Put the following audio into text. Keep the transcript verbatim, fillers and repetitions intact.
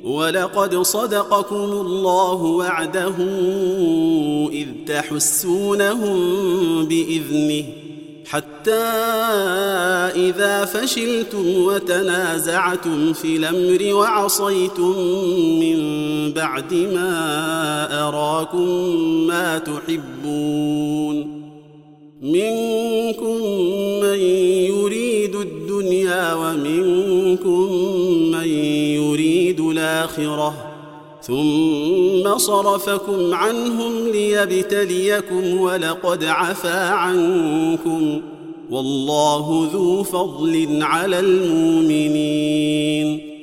ولقد صدقكم الله وعده إذ تحسونهم بإذنه حتى إذا فشلتم وتنازعتم في الأمر وعصيتم من بعد ما أراكم ما تحبون منكم من يريد الدنيا ومنكم من يريد الآخرة ثم صرفكم عنهم ليبتليكم ولقد عفا عنكم والله ذو فضل على المؤمنين